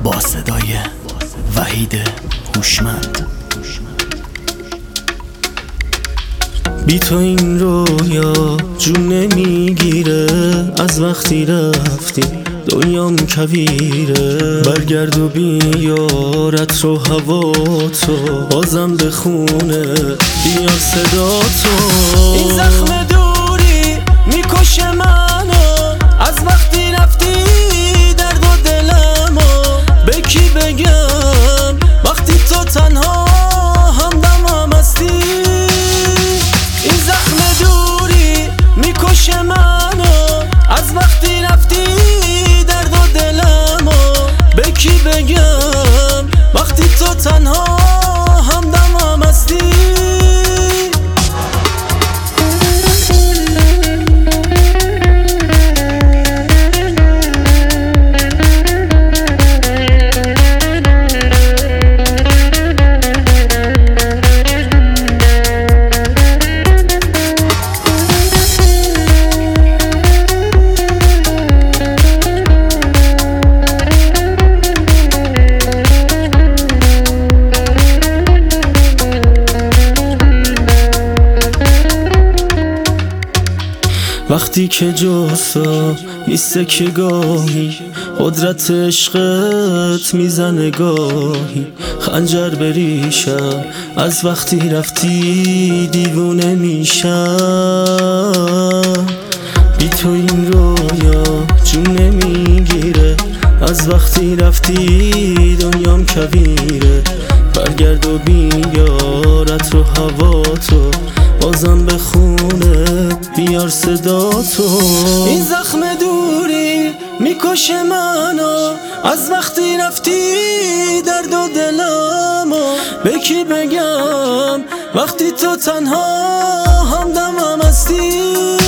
با صدای وحید هوشمند. بی تو این رویا جون نمیگیره، از وقتی رفتی دنیام کویره. برگرد و بیارت رو هوا تو، بازم به خونه بیار صدا تو. این زخم دوری میکشه منو، از وقتی رفتی درد و دلمو. به کی بگم وقتی تو تنها همدمم هستی؟ این زخم دوری میکشه منو، از وقتی رفتی درد و دلمو. به کی بگم وقتی تو تنها همدمم هستی؟ وقتی که جوسا نیسته که گاهی قدرت عشقت میزنه گاهی. خنجر بریشم از وقتی رفتی دیوونه میشم. بی تو این رویا جون نمیگیره، از وقتی رفتی دنیام کویره. برگرد و بیارت رو هوا تو، بازم به خونه بیار صدا تو. این زخم دوری میکشه منو، از وقتی رفتی درد و دلمو. به کی بگم وقتی تو تنها همدمم هستی؟